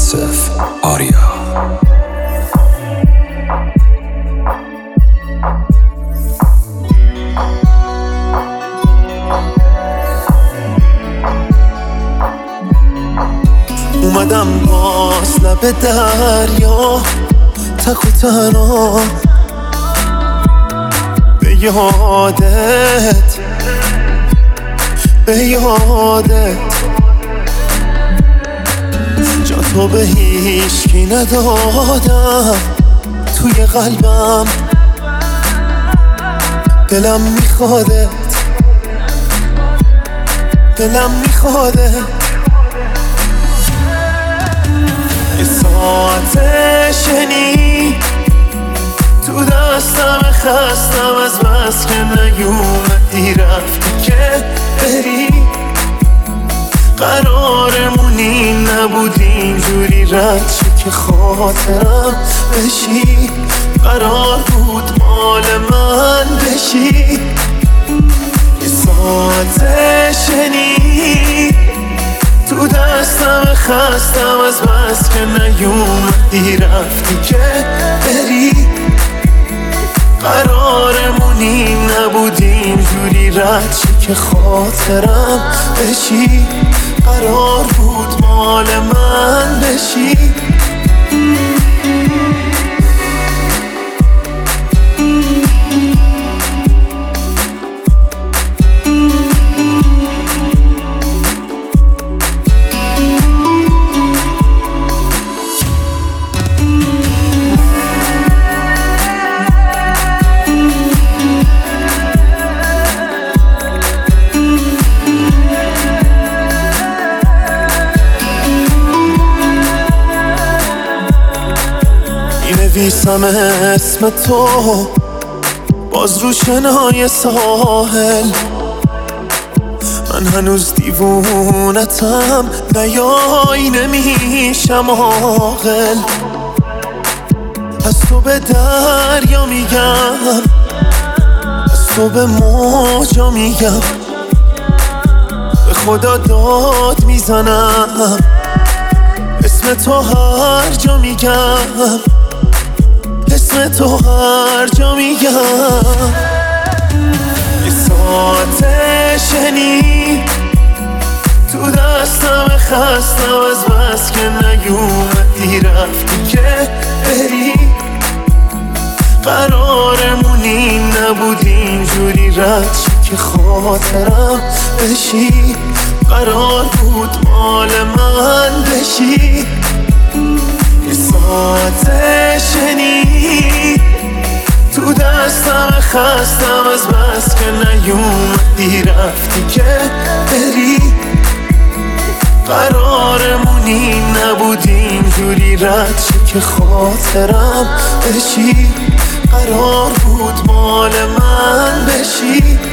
آصف آریا. اومدم باز لب دریا تک و تنها به یادت جا تو به هیچکی ندادم توی قلبم، دلم میخوادت یه ساعت شنی تو دستم خستم از بس که نیومدی رفتی که بری، قرارمونی نبودی اینجوری رد شی که خاطرم بشی، قرار بود مال من بشی. یه ساعت شنی تو دستم خستم از بس که نیومدی رفتی که بری، قرارمونی نبودی اینجوری رد شی که خاطرم بشی، قرار بود مال من بشی. نویسم اسم تو باز رو شنای ساحل، من هنوز دیوونتم نیای نمیشم عاقل. از تو به دریا میگم، از تو به موجا میگم، به خدا داد میزنم، اسم تو هر جا میگم، اسم تو هر جا میگم. یه ساعت شنی تو دستم خستم از بس که نیومدی رفتی که بری، قرارمونی نبودی اینجوری رد شی که خاطرم بشی، قرار بود مال من بشی. یه ساعت شنی تو دستم خستم از بس که نیومدی رفتی که بری، قرارمونی نبودی اینجوری رد شی که خاطرم بشی، قرار بود مال من بشی.